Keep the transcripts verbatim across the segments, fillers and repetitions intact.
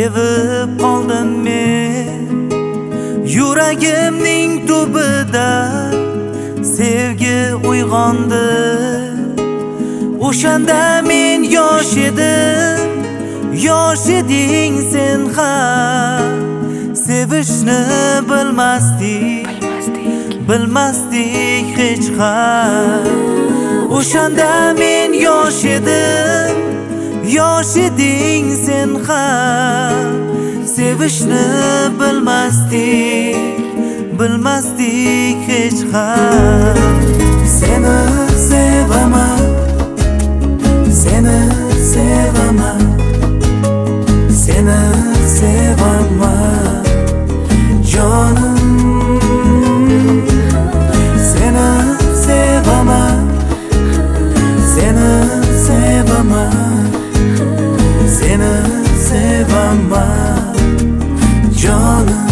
sevib qoldim men. Yuragimning tubida sevgi uyg'ondi. O'shanda men yosh edim, yosh eding sen ham. Sevishni bilmasdik, bilmasdik hech ham. O'shanda men yosh edim, yosh eding sen ham. Sevishni bilmasdik, bilmasdik hech ham. Seni sevaman, seni sevaman, seni sevaman jonim. Seni sevaman, seni sevaman, seni sevaman jonim.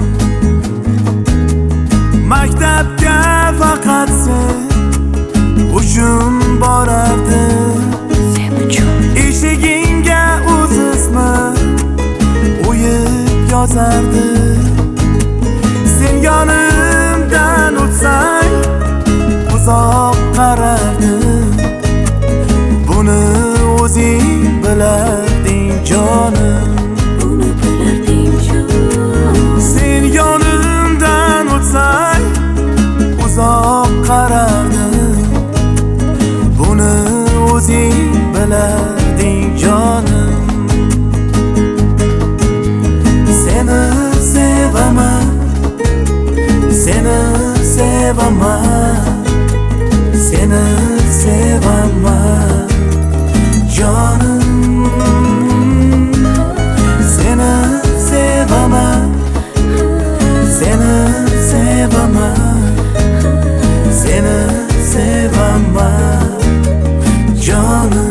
Maktabga faqat sen uchun borardim. Sen uchun eshigingga o'z ismim o'yib yozardim. Sen yonimdan o'tsang uzoq qarardim. Buni o'zing bilarding jonim. buni bilarding jonim. Sen yonimdan o'tsang uzoq qarardim. Buni o'zing bilarding jonim. Seni sevaman, seni sevaman, seni sevaman jonim. Seni sevaman, seni sevaman, seni sevaman jonim.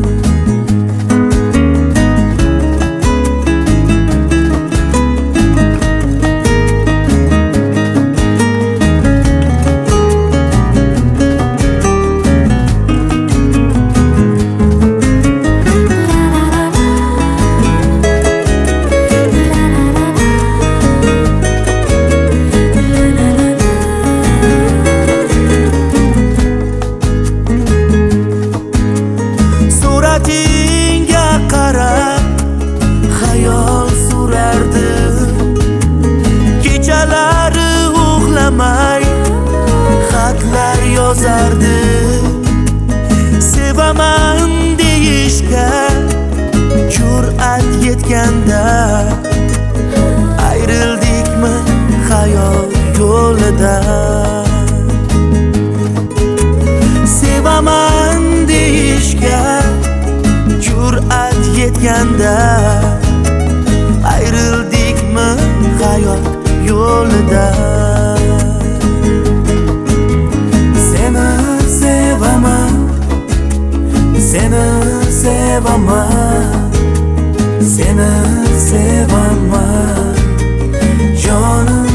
Suratingga qarab xayol surardim. Kechalari uxlamay xatlar yozardim. Sevaman deyishga jur'at yetganda ayrildikmi xayol yo'lida. Sevaman deyishga jur'at yetganda ayrildikmi hayot yo'lida. Seni sevaman, seni sevaman, seni sevaman jonim.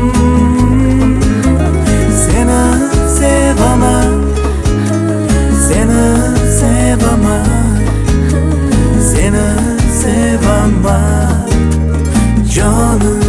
Seni sevaman, seni sevaman, seni sevaman jonim.